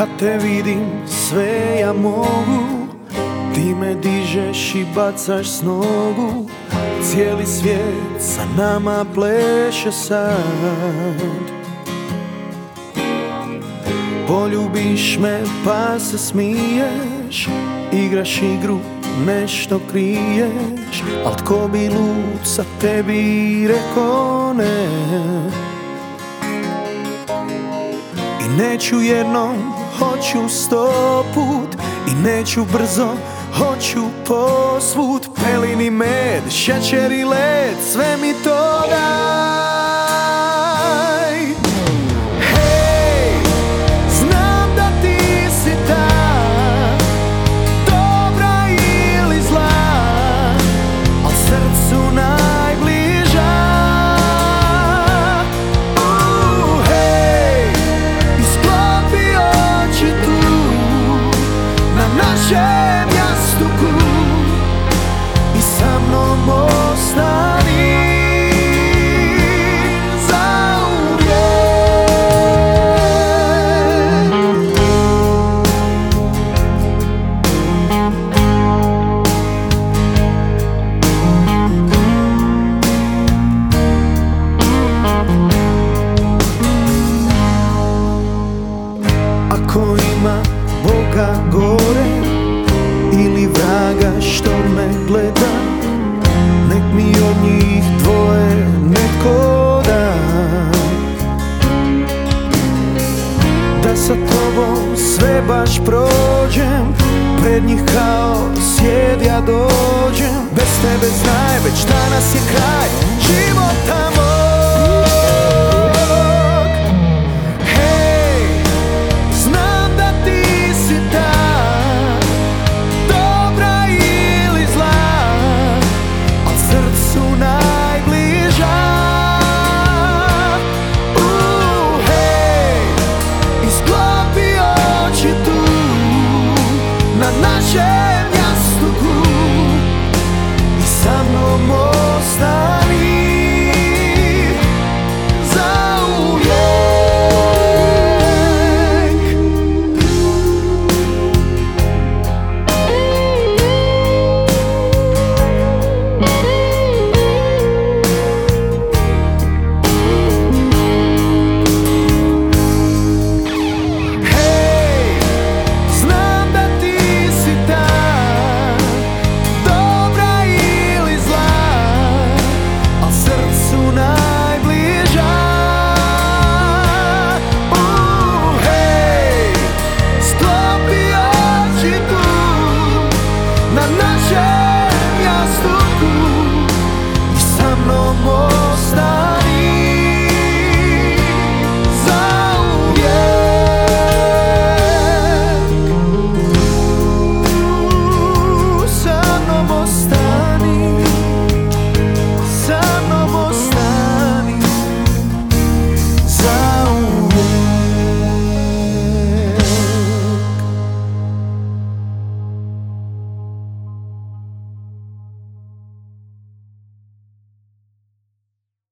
Kad te vidim sve ja mogu, ti me dižeš i bacaš s nogu. Cijeli svijet sa nama pleše sad. Poljubiš me pa se smiješ, igraš igru, nešto kriješ, al tko bi lud sa tebi reko ne. I neću jednom, hoću 100 put, i neću brzo, hoću posvud. Pelin i med, šećer i led, sve mi to daj. Hej, znam da ti si ta, dobra ili zla, al srcu najbliža. Hej, isklopi oči tu, na našem jastuku, i sa mnom ostani zauvijek. Ako ima Boga gore ili vraga što me gleda, nek mi od njih dvoje netko da. Da sa tobom sve baš prođem, pred njih kao sjed ja dođem. Bez tebe znaj, već danas je kraj života moj.